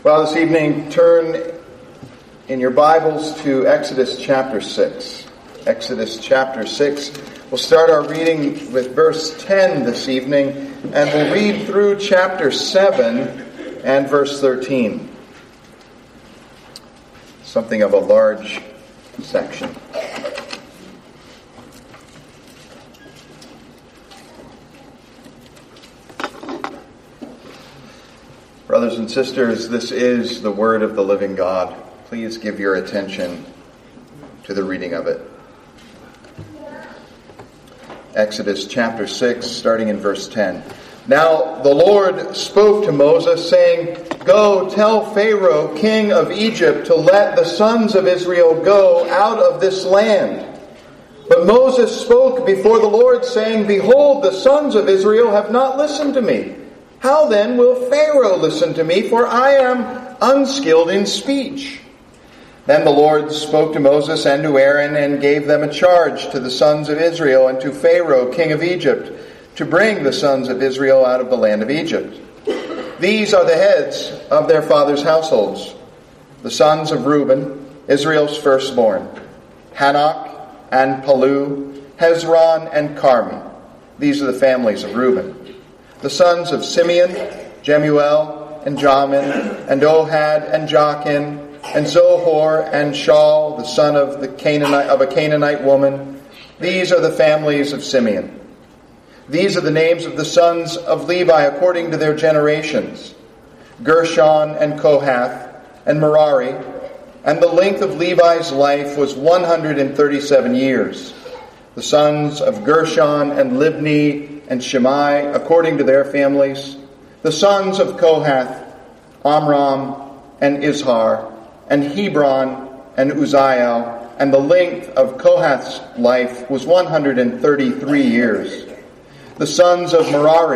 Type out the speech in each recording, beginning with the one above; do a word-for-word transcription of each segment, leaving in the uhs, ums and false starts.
Well, this evening, turn in your Bibles to Exodus chapter six. Exodus chapter six. We'll start our reading with verse ten this evening, and we'll read through chapter seven and verse thirteen. Something of a large section. Brothers and sisters, this is the word of the living God. Please give your attention to the reading of it. Exodus chapter six, starting in verse ten. Now the Lord spoke to Moses, saying, Go, tell Pharaoh, king of Egypt, to let the sons of Israel go out of this land. But Moses spoke before the Lord, saying, Behold, the sons of Israel have not listened to me. How then will Pharaoh listen to me, for I am unskilled in speech? Then the Lord spoke to Moses and to Aaron, and gave them a charge to the sons of Israel and to Pharaoh, king of Egypt, to bring the sons of Israel out of the land of Egypt. These are the heads of their fathers' households: the sons of Reuben, Israel's firstborn, Hanok and Palu, Hezron and Carmi. These are the families of Reuben. The sons of Simeon, Jemuel and Jamin, and Ohad and Jachin, and Zohor and Shaul, the son of the Canaanite of a Canaanite woman. These are the families of Simeon. These are the names of the sons of Levi according to their generations: Gershon and Kohath and Merari. And the length of Levi's life was one hundred thirty-seven years. The sons of Gershon and Libni and Shimei according to their families. The sons of Kohath, Amram and Izhar, and Hebron and Uzziel. And the length of Kohath's life was one hundred thirty-three years. The sons of Merari,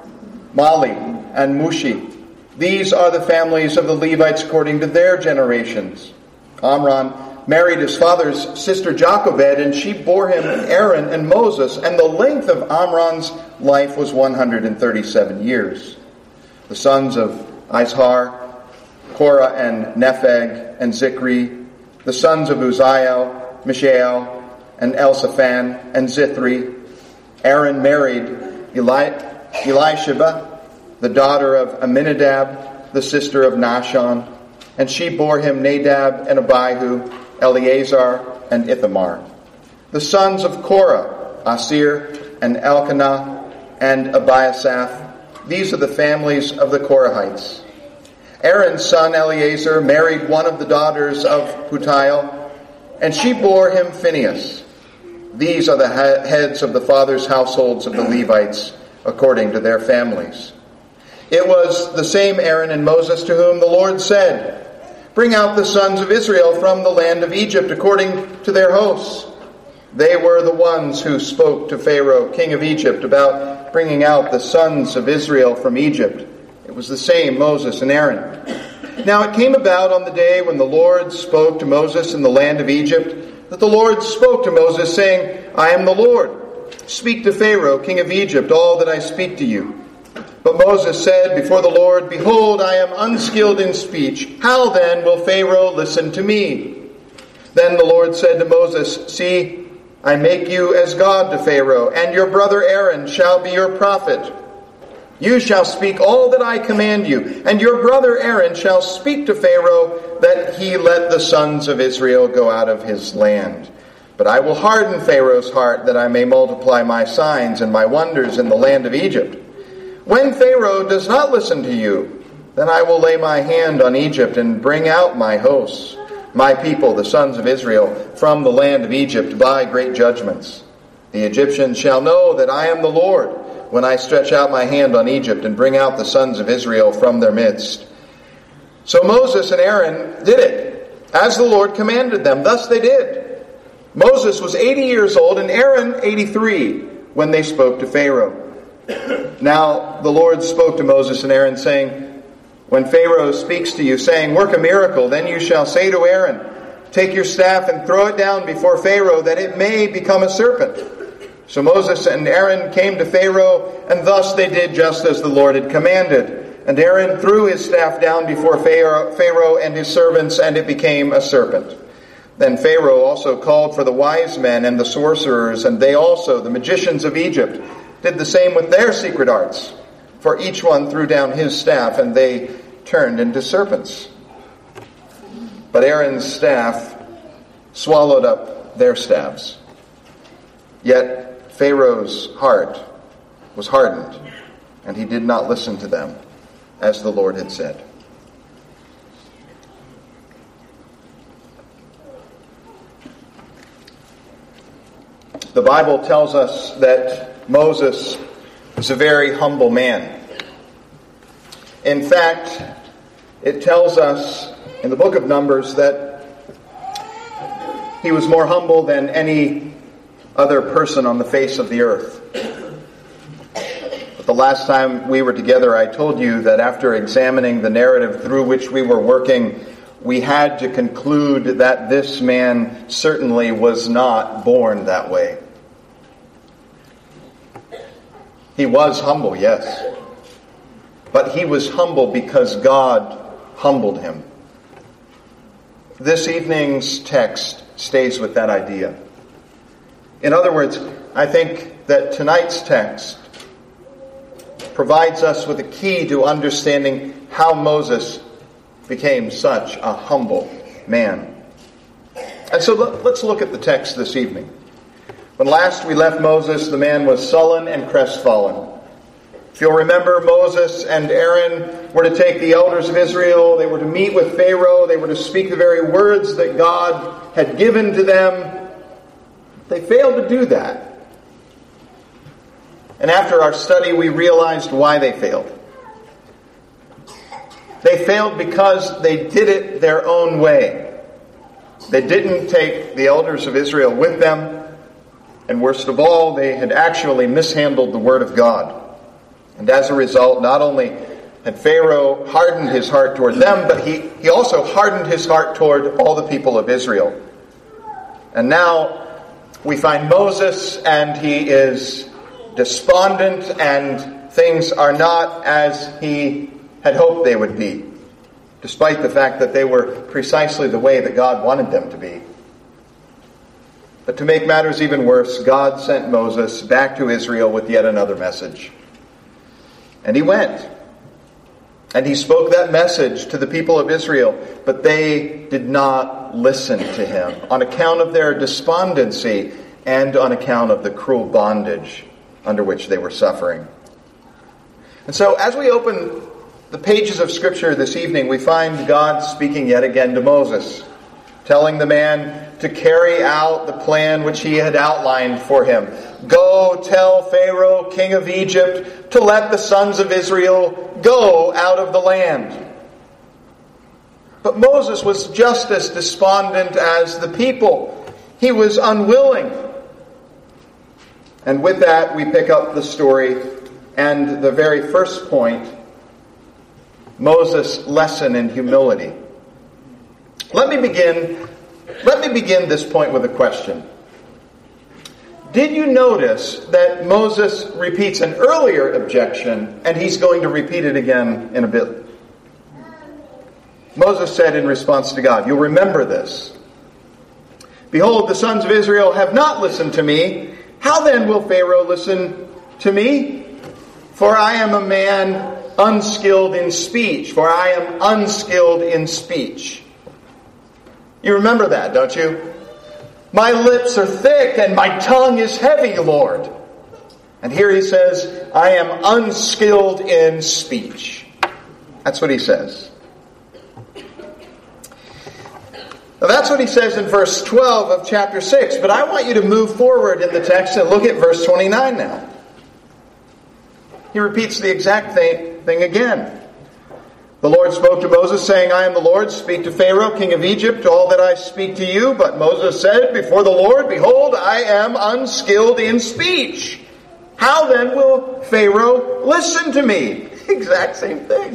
Mali and Mushi. These are the families of the Levites according to their generations. Amram married his father's sister Jochebed, and she bore him Aaron and Moses, and the length of Amram's life was one hundred thirty-seven years. The sons of Izhar, Korah and Nepheg and Zikri. The sons of Uzziel, Mishael and Elsaphan and Zithri. Aaron married Eli- Elisheba, the daughter of Aminadab, the sister of Nahshon, and she bore him Nadab and Abihu, Eleazar and Ithamar. The sons of Korah, Asir and Elkanah and Abiasaph. These are the families of the Korahites. Aaron's son Eleazar married one of the daughters of Putiel, and she bore him Phinehas. These are the heads of the fathers' households of the Levites, according to their families. It was the same Aaron and Moses to whom the Lord said, Bring out the sons of Israel from the land of Egypt, according to their hosts. They were the ones who spoke to Pharaoh, king of Egypt, about bringing out the sons of Israel from Egypt. It was the same Moses and Aaron. Now it came about on the day when the Lord spoke to Moses in the land of Egypt, that the Lord spoke to Moses, saying, I am the Lord. Speak to Pharaoh, king of Egypt, all that I speak to you. But Moses said before the Lord, Behold, I am unskilled in speech. How then will Pharaoh listen to me? Then the Lord said to Moses, See, I make you as God to Pharaoh, and your brother Aaron shall be your prophet. You shall speak all that I command you, and your brother Aaron shall speak to Pharaoh, that he let the sons of Israel go out of his land. But I will harden Pharaoh's heart, that I may multiply my signs and my wonders in the land of Egypt. When Pharaoh does not listen to you, then I will lay my hand on Egypt and bring out my hosts, my people, the sons of Israel, from the land of Egypt by great judgments. The Egyptians shall know that I am the Lord, when I stretch out my hand on Egypt and bring out the sons of Israel from their midst. So Moses and Aaron did it, as the Lord commanded them. Thus they did. Moses was eighty years old, and Aaron eighty-three, when they spoke to Pharaoh. Now the Lord spoke to Moses and Aaron, saying, When Pharaoh speaks to you, saying, Work a miracle, then you shall say to Aaron, Take your staff and throw it down before Pharaoh, that it may become a serpent. So Moses and Aaron came to Pharaoh, and thus they did just as the Lord had commanded. And Aaron threw his staff down before Pharaoh and his servants, and it became a serpent. Then Pharaoh also called for the wise men and the sorcerers, and they also, the magicians of Egypt, did the same with their secret arts. For each one threw down his staff, and they turned into serpents. But Aaron's staff swallowed up their staffs. Yet Pharaoh's heart was hardened, and he did not listen to them, as the Lord had said. The Bible tells us that Moses was a very humble man. In fact, it tells us in the book of Numbers that he was more humble than any other person on the face of the earth. But the last time we were together, I told you that after examining the narrative through which we were working, we had to conclude that this man certainly was not born that way. He was humble, yes. But he was humble because God humbled him. This evening's text stays with that idea. In other words, I think that tonight's text provides us with a key to understanding how Moses became such a humble man. And so let's look at the text this evening. When last we left Moses, the man was sullen and crestfallen. If you'll remember, Moses and Aaron were to take the elders of Israel. They were to meet with Pharaoh. They were to speak the very words that God had given to them. They failed to do that. And after our study, we realized why they failed. They failed because they did it their own way. They didn't take the elders of Israel with them. And worst of all, they had actually mishandled the word of God. And as a result, not only had Pharaoh hardened his heart toward them, but he, he also hardened his heart toward all the people of Israel. And now we find Moses, and he is despondent, and things are not as he had hoped they would be, despite the fact that they were precisely the way that God wanted them to be. But to make matters even worse, God sent Moses back to Israel with yet another message. And he went. And he spoke that message to the people of Israel, but they did not listen to him on account of their despondency and on account of the cruel bondage under which they were suffering. And so as we open the pages of Scripture this evening, we find God speaking yet again to Moses, telling the man to carry out the plan which he had outlined for him. Go tell Pharaoh, king of Egypt, to let the sons of Israel go out of the land. But Moses was just as despondent as the people. He was unwilling. And with that, we pick up the story and the very first point, Moses' lesson in humility. Let me begin Let me begin this point with a question. Did you notice that Moses repeats an earlier objection, and he's going to repeat it again in a bit? Moses said in response to God, you'll remember this. Behold, the sons of Israel have not listened to me. How then will Pharaoh listen to me? For I am a man unskilled in speech. For I am unskilled in speech. You remember that, don't you? My lips are thick and my tongue is heavy, Lord. And here he says, I am unskilled in speech. That's what he says. Now that's what he says in verse twelve of chapter six. But I want you to move forward in the text and look at verse twenty-nine now. He repeats the exact thing, thing again. The Lord spoke to Moses, saying, I am the Lord. Speak to Pharaoh, king of Egypt, all that I speak to you. But Moses said before the Lord, behold, I am unskilled in speech. How then will Pharaoh listen to me? Exact same thing.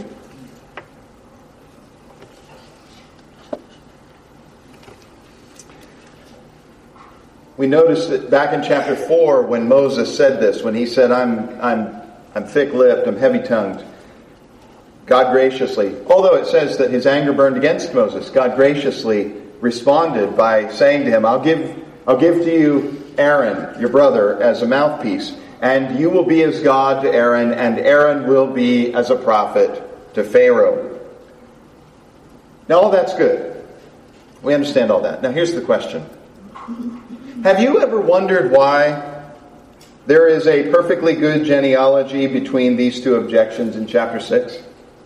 We notice that back in chapter four, when Moses said this, when he said, I'm, I'm, I'm thick-lipped, I'm heavy-tongued, God graciously, although it says that his anger burned against Moses, God graciously responded by saying to him, I'll give, I'll give to you Aaron, your brother, as a mouthpiece, and you will be as God to Aaron, and Aaron will be as a prophet to Pharaoh. Now all that's good. We understand all that. Now here's the question. Have you ever wondered why there is a perfectly good genealogy between these two objections in chapter six?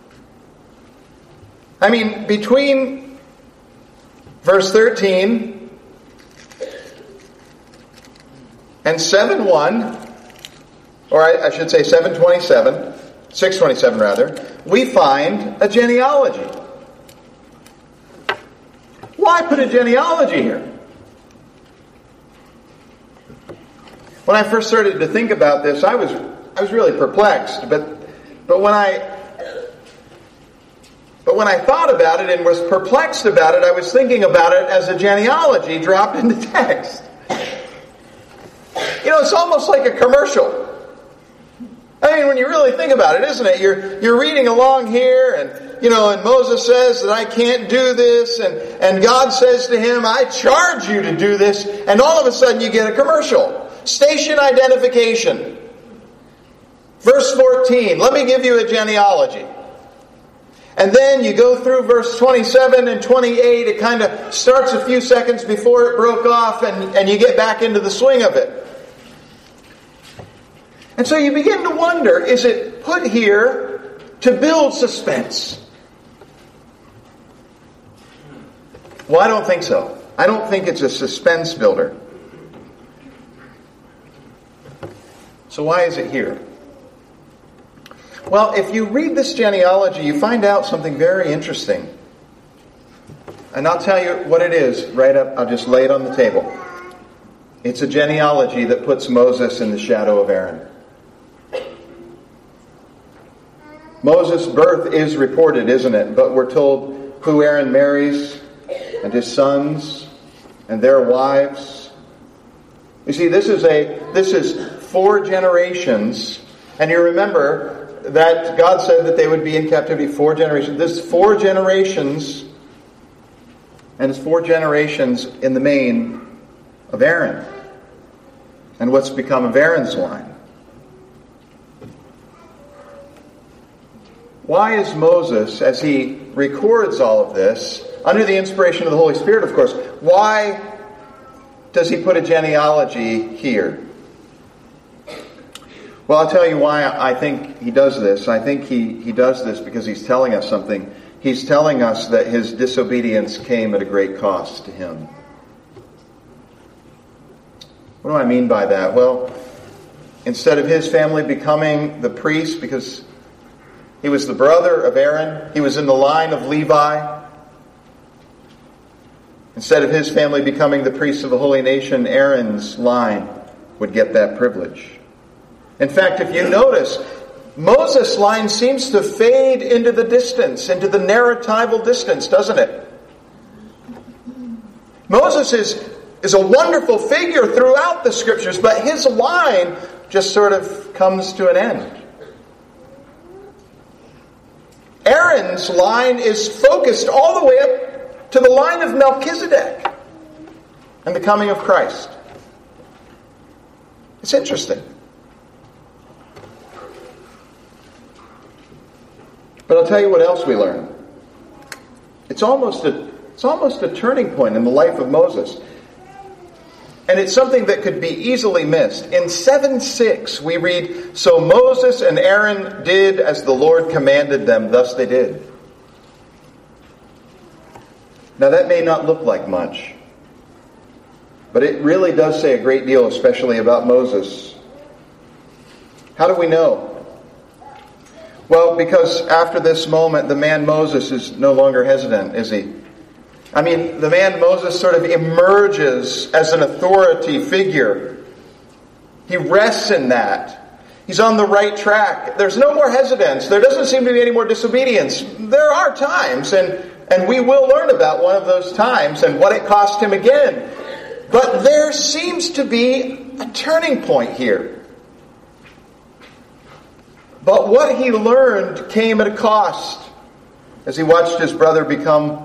I mean, between verse thirteen and seven one, or I, I should say seven twenty-seven, six twenty-seven rather, we find a genealogy. Why put a genealogy here? When I first started to think about this, I was I was really perplexed. But but when I but when I thought about it and was perplexed about it, I was thinking about it as a genealogy dropped into text. You know, it's almost like a commercial. I mean, when you really think about it, isn't it? You're you're reading along here, and you know, and Moses says that I can't do this, and and God says to him, I charge you to do this, and all of a sudden you get a commercial. Station identification. Verse fourteen, let me give you a genealogy. And then you go through verse twenty-seven and twenty-eight. It kind of starts a few seconds before it broke off, and, and you get back into the swing of it. And so you begin to wonder, is it put here to build suspense? Well, I don't think so. I don't think it's a suspense builder. So why is it here? Well, if you read this genealogy, you find out something very interesting. And I'll tell you what it is right up. I'll just lay it on the table. It's a genealogy that puts Moses in the shadow of Aaron. Moses' birth is reported, isn't it? But we're told who Aaron marries, and his sons, and their wives. You see, this is a this is four generations, and you remember that God said that they would be in captivity four generations. This is four generations, and it's four generations in the main of Aaron, and what's become of Aaron's line. Why is Moses, as he records all of this, under the inspiration of the Holy Spirit, of course, why does he put a genealogy here? Well, I'll tell you why I think he does this. I think he, he does this because he's telling us something. He's telling us that his disobedience came at a great cost to him. What do I mean by that? Well, instead of his family becoming the priest, because he was the brother of Aaron, he was in the line of Levi. Instead of his family becoming the priests of the holy nation, Aaron's line would get that privilege. In fact, if you notice, Moses' line seems to fade into the distance, into the narratival distance, doesn't it? Moses is, is a wonderful figure throughout the scriptures, but his line just sort of comes to an end. Aaron's line is focused all the way up to the line of Melchizedek and the coming of Christ. It's interesting. But I'll tell you what else we learn. It's almost a, it's almost a turning point in the life of Moses. And it's something that could be easily missed. In seven six we read, "So Moses and Aaron did as the Lord commanded them, thus they did." Now that may not look like much, but it really does say a great deal, especially about Moses. How do we know? Well, because after this moment, the man Moses is no longer hesitant, is he? I mean, the man Moses sort of emerges as an authority figure. He rests in that. He's on the right track. There's no more hesitance. There doesn't seem to be any more disobedience. There are times, and, and we will learn about one of those times and what it cost him again. But there seems to be a turning point here. But what he learned came at a cost as he watched his brother become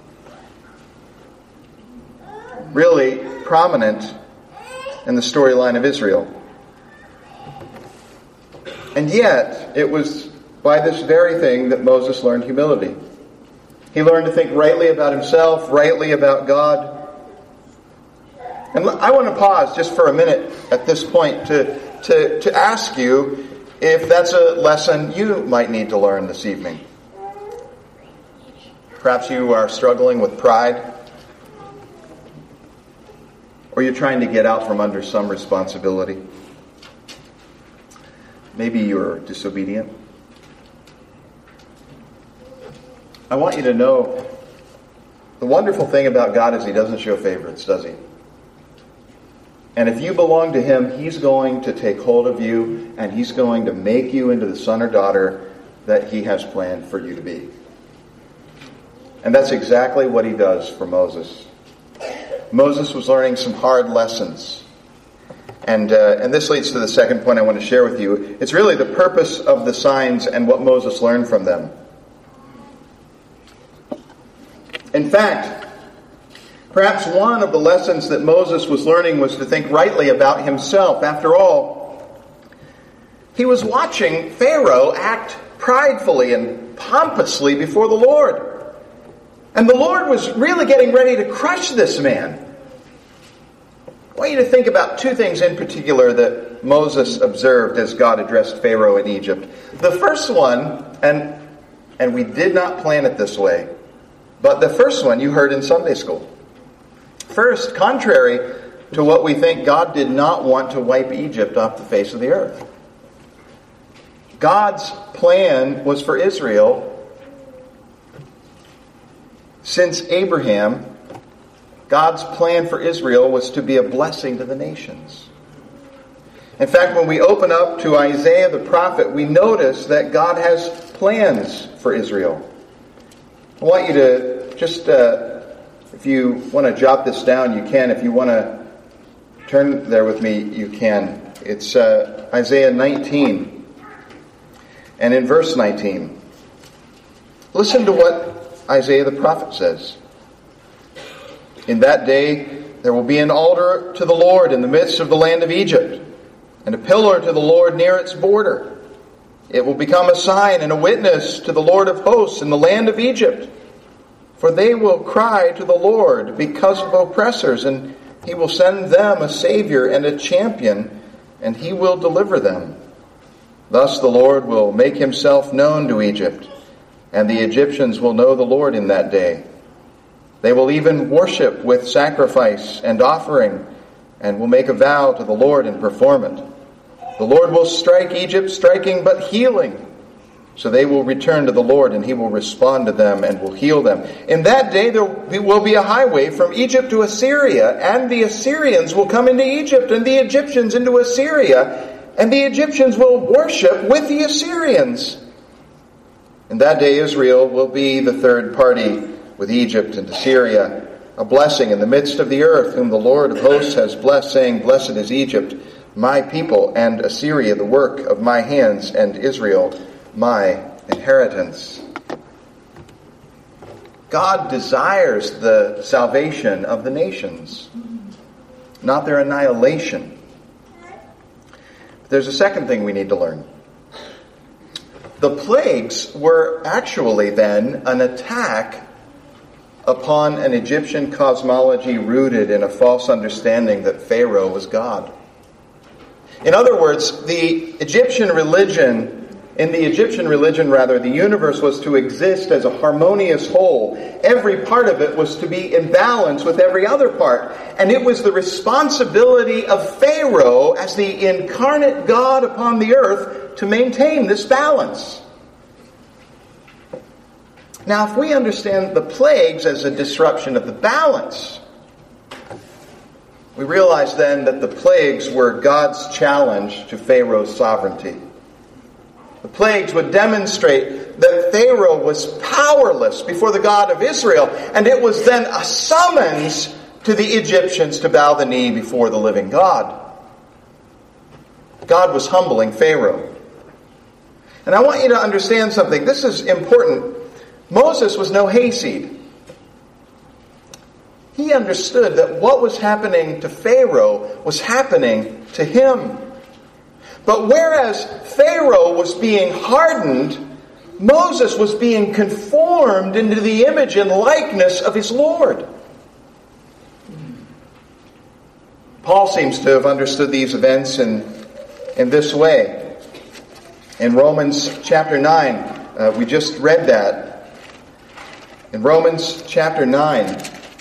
really prominent in the storyline of Israel. And yet, it was by this very thing that Moses learned humility. He learned to think rightly about himself, rightly about God. And I want to pause just for a minute at this point to, to, to ask you if that's a lesson you might need to learn this evening. Perhaps you are struggling with pride, or you're trying to get out from under some responsibility. Maybe you're disobedient. I want you to know the wonderful thing about God is He doesn't show favorites, does He? And if you belong to Him, He's going to take hold of you and He's going to make you into the son or daughter that He has planned for you to be. And that's exactly what He does for Moses. Moses was learning some hard lessons. And uh, and this leads to the second point I want to share with you. It's really the purpose of the signs and what Moses learned from them. In fact, perhaps one of the lessons that Moses was learning was to think rightly about himself. After all, he was watching Pharaoh act pridefully and pompously before the Lord. And the Lord was really getting ready to crush this man. I want you to think about two things in particular that Moses observed as God addressed Pharaoh in Egypt. The first one, and, and we did not plan it this way, but the first one you heard in Sunday school. First, contrary to what we think, God did not want to wipe Egypt off the face of the earth. God's plan was for Israel since Abraham. God's plan for Israel was to be a blessing to the nations. In fact, when we open up to Isaiah the prophet, we notice that God has plans for Israel. I want you to just, uh, if you want to jot this down, you can. If you want to turn there with me, you can. It's uh, Isaiah nineteen. And in verse nineteen, listen to what Isaiah the prophet says. In that day there will be an altar to the Lord in the midst of the land of Egypt, and a pillar to the Lord near its border. It will become a sign and a witness to the Lord of hosts in the land of Egypt. For they will cry to the Lord because of oppressors, and He will send them a Savior and a champion, and He will deliver them. Thus the Lord will make Himself known to Egypt, and the Egyptians will know the Lord in that day. They will even worship with sacrifice and offering, and will make a vow to the Lord and perform it. The Lord will strike Egypt, striking but healing. So they will return to the Lord, and He will respond to them and will heal them. In that day there will be a highway from Egypt to Assyria, and the Assyrians will come into Egypt, and the Egyptians into Assyria, and the Egyptians will worship with the Assyrians. In that day Israel will be the third party with Egypt and Assyria, a blessing in the midst of the earth, whom the Lord of hosts has blessed, saying, Blessed is Egypt, my people, and Assyria, the work of my hands, and Israel, my inheritance. God desires the salvation of the nations, not their annihilation. But there's a second thing we need to learn. The plagues were actually then an attack upon an Egyptian cosmology rooted in a false understanding that Pharaoh was God. In other words, the Egyptian religion, in the Egyptian religion rather, the universe was to exist as a harmonious whole. Every part of it was to be in balance with every other part. And it was the responsibility of Pharaoh as the incarnate God upon the earth to maintain this balance. Now, if we understand the plagues as a disruption of the balance, we realize then that the plagues were God's challenge to Pharaoh's sovereignty. The plagues would demonstrate that Pharaoh was powerless before the God of Israel, and it was then a summons to the Egyptians to bow the knee before the living God. God was humbling Pharaoh. And I want you to understand something. This is important. Moses was no hayseed. He understood that what was happening to Pharaoh was happening to him. But whereas Pharaoh was being hardened, Moses was being conformed into the image and likeness of his Lord. Paul seems to have understood these events in, in this way. In Romans chapter nine, uh, we just read that. In Romans chapter nine,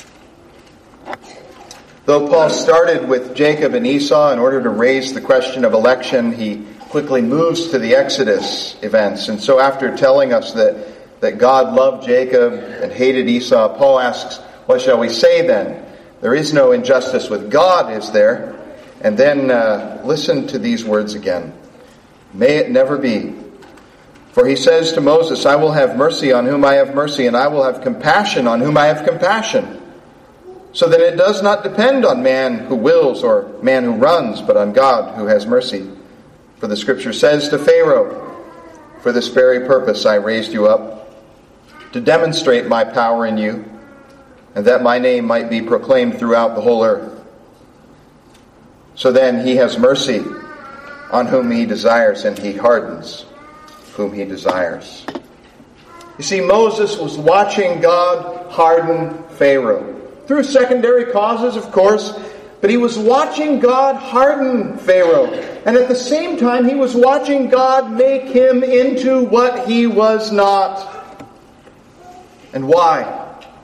though Paul started with Jacob and Esau in order to raise the question of election, he quickly moves to the Exodus events. And so after telling us that, that God loved Jacob and hated Esau, Paul asks, what shall we say then? There is no injustice with God, is there? And then uh, listen to these words again. May it never be. For he says to Moses, I will have mercy on whom I have mercy, and I will have compassion on whom I have compassion. So that it does not depend on man who wills or man who runs, but on God who has mercy. For the Scripture says to Pharaoh, for this very purpose I raised you up, to demonstrate my power in you, and that my name might be proclaimed throughout the whole earth. So then he has mercy on whom he desires, and he hardens whom he desires. You see, Moses was watching God harden Pharaoh. Through secondary causes, of course, but he was watching God harden Pharaoh. And at the same time, he was watching God make him into what he was not. And why?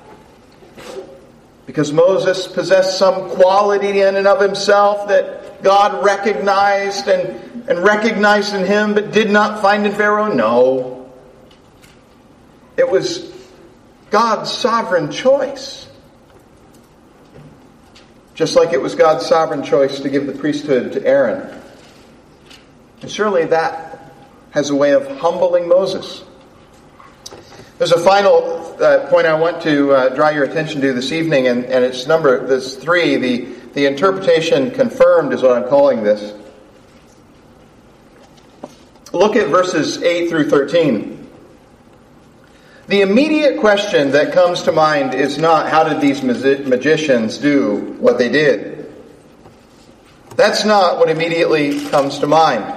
Because Moses possessed some quality in and of himself that God recognized and, and recognized in him, but did not find in Pharaoh? No. It was God's sovereign choice. Just like it was God's sovereign choice to give the priesthood to Aaron. And surely that has a way of humbling Moses. There's a final uh, point I want to uh, draw your attention to this evening, and, and it's number this three. The, the interpretation confirmed is what I'm calling this. Look at verses eight through thirteen. The immediate question that comes to mind is not, how did these magicians do what they did? That's not what immediately comes to mind.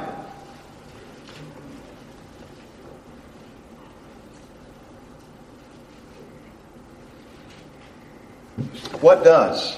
What does?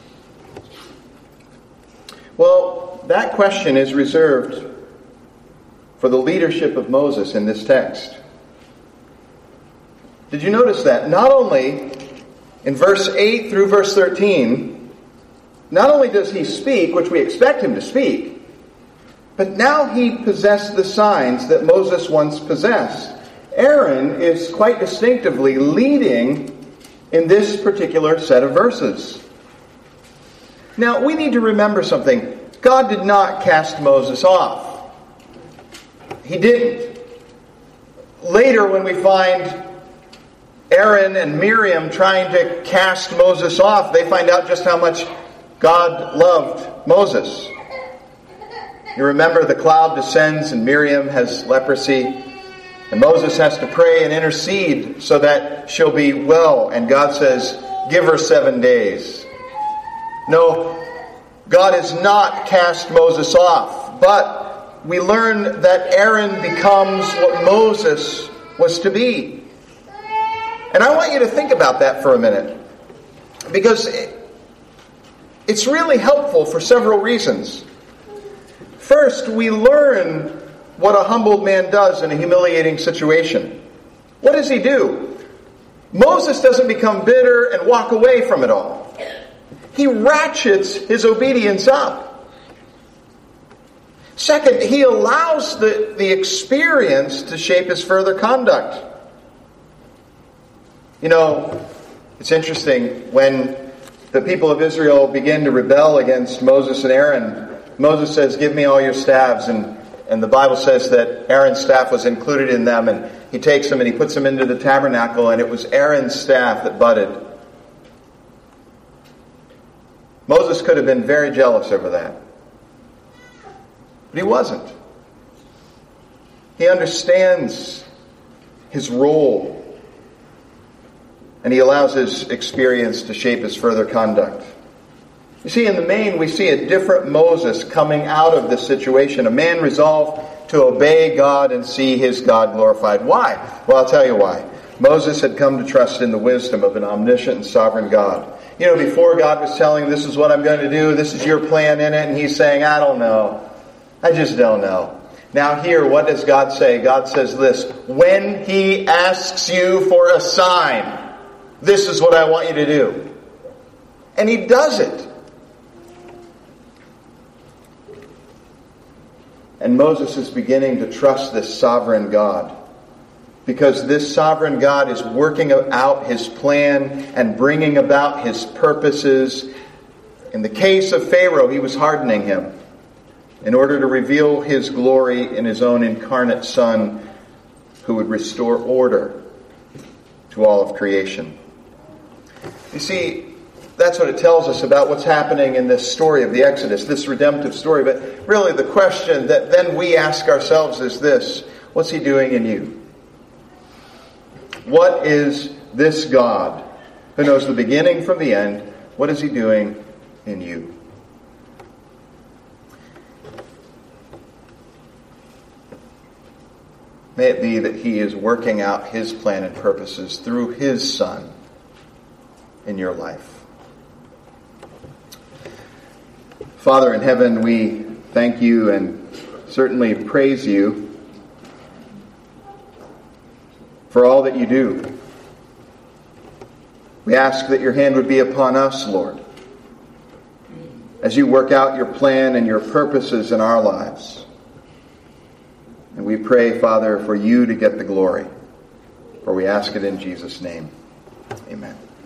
Well, that question is reserved for the leadership of Moses in this text. Did you notice that? Not only in verse eight through verse thirteen, not only does he speak, which we expect him to speak, but now he possessed the signs that Moses once possessed. Aaron is quite distinctively leading in this particular set of verses. Now, we need to remember something. God did not cast Moses off. He didn't. Later, when we find Aaron and Miriam trying to cast Moses off, they find out just how much God loved Moses. You remember the cloud descends and Miriam has leprosy, and Moses has to pray and intercede so that she'll be well, and God says, give her seven days. No, God has not cast Moses off, but we learn that Aaron becomes what Moses was to be. And I want you to think about that for a minute, because it's really helpful for several reasons. First, we learn what a humbled man does in a humiliating situation. What does he do? Moses doesn't become bitter and walk away from it all. He ratchets his obedience up. Second, he allows the, the experience to shape his further conduct. You know, it's interesting, when the people of Israel begin to rebel against Moses and Aaron, Moses says, give me all your staves, and, and the Bible says that Aaron's staff was included in them, and he takes them and he puts them into the tabernacle, and it was Aaron's staff that budded. Moses could have been very jealous over that. But he wasn't. He understands his role. And he allows his experience to shape his further conduct. You see, in the main, we see a different Moses coming out of this situation. A man resolved to obey God and see his God glorified. Why? Well, I'll tell you why. Moses had come to trust in the wisdom of an omniscient and sovereign God. You know, before God was telling him, this is what I'm going to do, this is your plan in it, and he's saying, I don't know. I just don't know. Now here, what does God say? God says this, when he asks you for a sign, this is what I want you to do. And he does it. And Moses is beginning to trust this sovereign God. Because this sovereign God is working out his plan and bringing about his purposes. In the case of Pharaoh, he was hardening him in order to reveal his glory in his own incarnate Son, who would restore order to all of creation. You see, that's what it tells us about what's happening in this story of the Exodus, this redemptive story. But really the question that then we ask ourselves is this: what's he doing in you? What is this God who knows the beginning from the end? What is he doing in you? May it be that he is working out his plan and purposes through his Son in your life. Father in heaven, we thank you and certainly praise you for all that you do. We ask that your hand would be upon us, Lord, as you work out your plan and your purposes in our lives. And we pray, Father, for you to get the glory. For we ask it in Jesus' name. Amen.